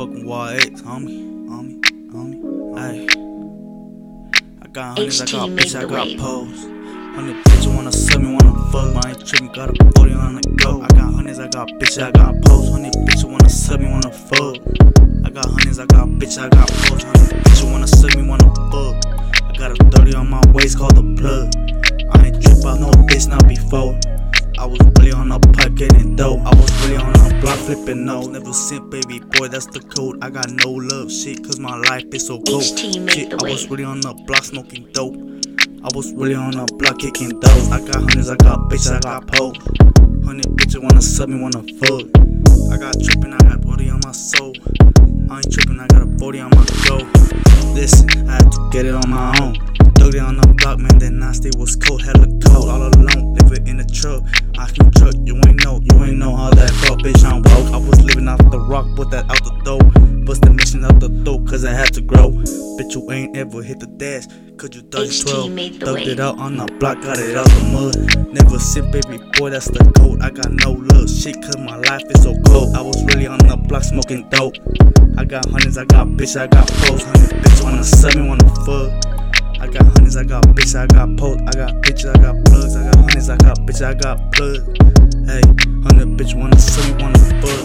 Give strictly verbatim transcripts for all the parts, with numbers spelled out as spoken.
fucking Y X, homie, homie, homie, ayy. I got hundreds, I got bitch, I got pose. Hundred bitches wanna sub me, wanna fuck. I ain't trippin', got a forty on the go. I got hundreds, I got bitches, I got pose. Hundred bitches wanna sub me, wanna fuck. I got hundreds, I got bitches, I got pose. Hundred bitches wanna sub me, wanna fuck. I got a thirty on my waist, called the plug. I ain't trip out no bitch, not before. I was really on the pipe getting dope. I was really on the block flipping no. Never sent baby boy, that's the code. I got no love shit, cause my life is so cold. Shit, I was really on the block smoking dope. I was really on the block kicking dope. I got hundreds, I got bitches, I got pose. Hundred bitches wanna sub me, wanna fuck. I got trippin', I got forty on my soul. I ain't trippin', I got a forty on my go. Listen, I had to get it on my own. thirty on the block, man, that nasty was cold, hella cold. All alone, living in the truck. I can truck, you ain't know, you ain't know how that felt, bitch, I'm woke. I was living off the rock, put that out the door. Bust the mission out the door, cause I had to grow. Bitch, you ain't ever hit the dash, cause you thought you twelve. Thugged it out on the block, got it out the mud. Never sit, baby boy, that's the code. I got no love shit, cause my life is so cold. I was really on the block smoking dope. I got hundreds, I got bitch, I got pose. Hundred bitch wanna sub me, wanna fuck. I got hundreds, I got bitches, I got post, I got bitches, I got plugs, I got hundreds, I got bitches, I got plugs. Hey, hundred bitch wanna sub me, wanna fuck.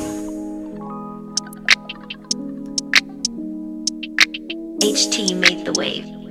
H T made the wave.